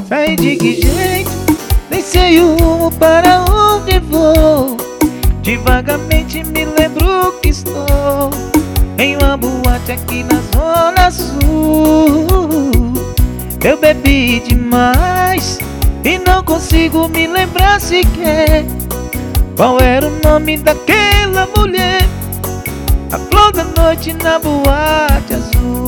Saí de que jeito? Nem sei o rumo para onde vou. Devagamente me lembro que estou em uma boate aqui na Zona Sul. Eu bebi demais e não consigo me lembrar sequer qual era o nome daquela mulher, a flor da noite na boate azul.